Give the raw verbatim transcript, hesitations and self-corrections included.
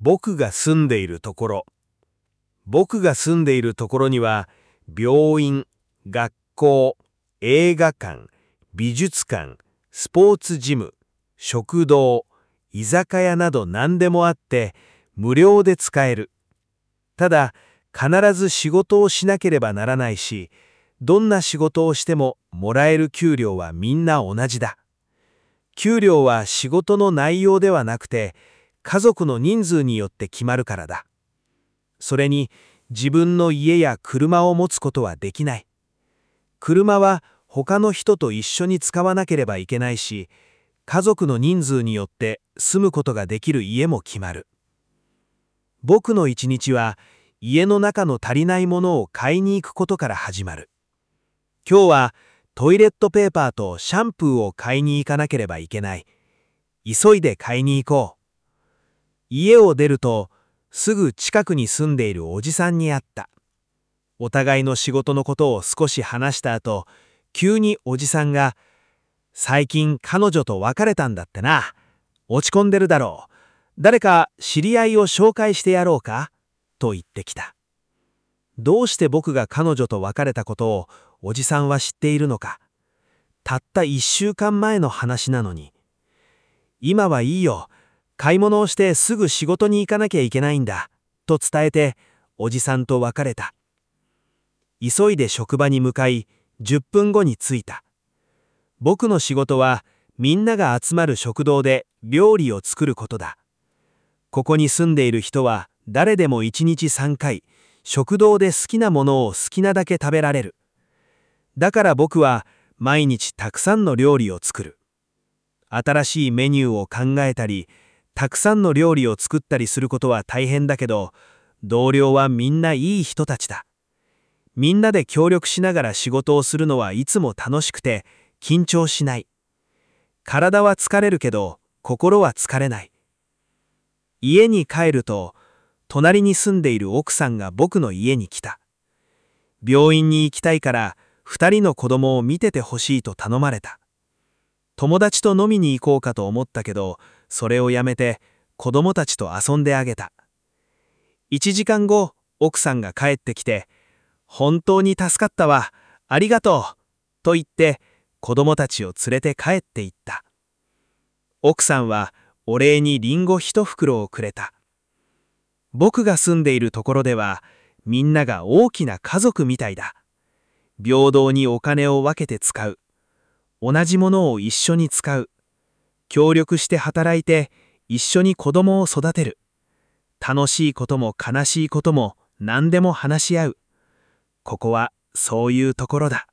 僕が住んでいるところ。僕が住んでいるところには、病院、学校、映画館、美術館、スポーツジム、食堂、居酒屋など何でもあって、無料で使える。ただ、必ず仕事をしなければならないし、どんな仕事をしてももらえる給料はみんな同じだ。給料は仕事の内容ではなくて、家族の人数によって決まるからだ。それに、自分の家や車を持つことはできない。車は他の人と一緒に使わなければいけないし、家族の人数によって住むことができる家も決まる。僕の一日は、家の中の足りないものを買いに行くことから始まる。今日はトイレットペーパーとシャンプーを買いに行かなければいけない。急いで買いに行こう。家を出ると、すぐ近くに住んでいるおじさんに会った。お互いの仕事のことを少し話した後、急におじさんが、最近彼女と別れたんだってな。落ち込んでるだろう。誰か知り合いを紹介してやろうかと言ってきた。どうして僕が彼女と別れたことをおじさんは知っているのか。たった一週間前の話なのに。今はいいよ。買い物をしてすぐ仕事に行かなきゃいけないんだ。と伝えて、おじさんと別れた。急いで職場に向かい、じゅっぷんごに着いた。僕の仕事は、みんなが集まる食堂で料理を作ることだ。ここに住んでいる人は、誰でもいちにちさんかい、食堂で好きなものを好きなだけ食べられる。だから僕は、毎日たくさんの料理を作る。新しいメニューを考えたり、たくさんの料理を作ったりすることは大変だけど、同僚はみんないい人たちだ。みんなで協力しながら仕事をするのはいつも楽しくて、緊張しない。体は疲れるけど、心は疲れない。家に帰ると、隣に住んでいる奥さんが僕の家に来た。病院に行きたいから、二人の子供を見ててほしいと頼まれた。友達と飲みに行こうかと思ったけど、それをやめて子供たちと遊んであげた。一時間後、奥さんが帰ってきて、本当に助かったわ、ありがとう、と言って子供たちを連れて帰って行った。奥さんはお礼にリンゴ一袋をくれた。僕が住んでいるところでは、みんなが大きな家族みたいだ。平等にお金を分けて使う。同じものを一緒に使う。協力して働いて一緒に子供を育てる。楽しいことも悲しいことも何でも話し合う。ここはそういうところだ。